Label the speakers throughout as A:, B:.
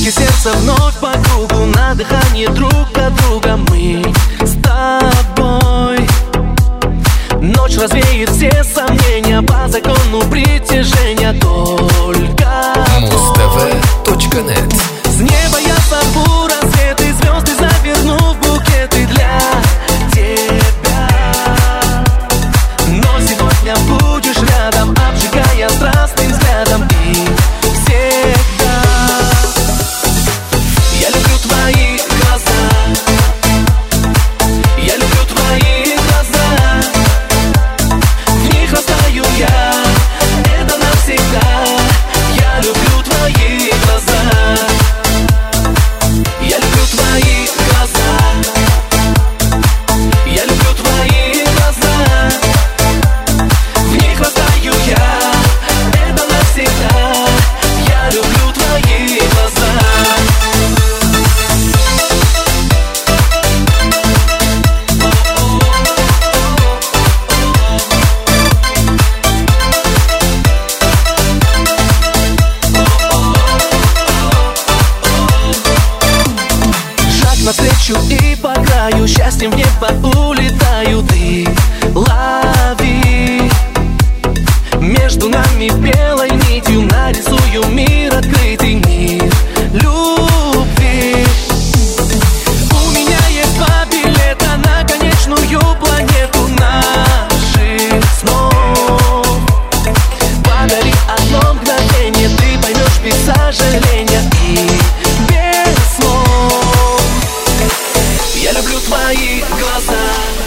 A: Стуки сердца вновь по кругу, на дыхание друг от друга. Мы с тобой. Ночь развеет все сомнения по закону притяжения. Только
B: Muztv.net.
A: с неба я сорву рассветы, звезды заверну в букеты для тебя. Но сегодня будешь рядом, обжигая страстным взглядом. И всегда я люблю твои глаза. Я люблю твои глаза. В них растаю я, это навсегда. Я люблю твои глаза. Я люблю твои глаза. Я люблю твои глаза. В них растаю я, это навсегда. Я люблю твои глаза. Шаг навстречу и по краю, счастьем в небо улетаю. Ты лови между нами белой нитью, нарисую мир открытый, мир любви. У меня есть 2 билета на конечную планету наших снов. Подари одно мгновение, ты поймешь без сожаления и без слов. Я люблю твои глаза.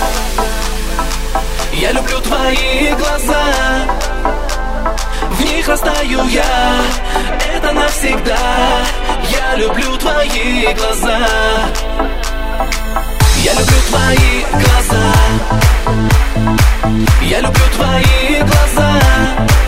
A: Я люблю твои глаза. В них растаю я, это навсегда. Я люблю твои глаза. Я люблю твои глаза. Я люблю твои глаза.